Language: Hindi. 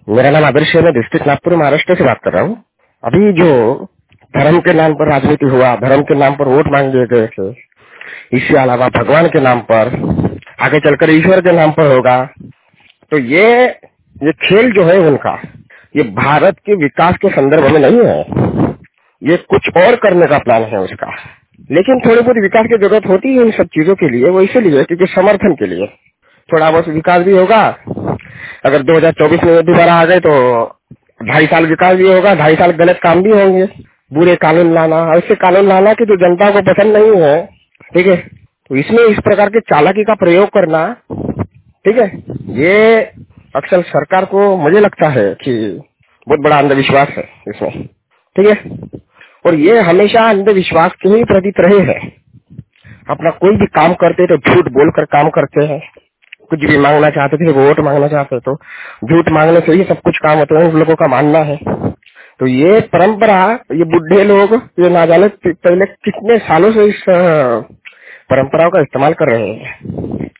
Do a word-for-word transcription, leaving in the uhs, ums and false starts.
मेरा नाम आदर्श है, मैं डिस्ट्रिक्ट नागपुर महाराष्ट्र से बात कर रहा हूँ। अभी जो धर्म के नाम पर राजनीति हुआ, धर्म के नाम पर वोट मांग लिए गए थे, इसके अलावा भगवान के नाम पर, आगे चलकर ईश्वर के नाम पर होगा, तो ये ये खेल जो है उनका, ये भारत के विकास के संदर्भ में नहीं है। ये कुछ और करने का प्लान है उसका। लेकिन थोड़ी बहुत विकास की जरूरत होती है इन सब चीजों के लिए, वो इसीलिए क्योंकि समर्थन के लिए थोड़ा बहुत विकास भी होगा। अगर दो हज़ार चौबीस में दोबारा आ गए तो ढाई साल विकास भी होगा, ढाई साल गलत काम भी होंगे, बुरे कानून लाना, ऐसे कानून लाना कि जो जनता को पसंद नहीं है, ठीक है। तो इसमें इस प्रकार के चालाकी का प्रयोग करना, ठीक है, ये अक्सर सरकार को मुझे लगता है कि बहुत बड़ा अंधविश्वास है इसमें, ठीक है। और ये हमेशा अंधविश्वास के ही प्रतीत रहे हैं। अपना कोई भी काम करते तो झूठ बोलकर काम करते हैं। कुछ भी मांगना चाहते थे, वोट मांगना चाहते तो झूठ मांगने से ही सब कुछ काम होता है, उन लोगों का मानना है। तो ये परंपरा, ये बुढ़े लोग, ये ना जाने पहले कितने सालों से इस परंपराओं का इस्तेमाल कर रहे हैं।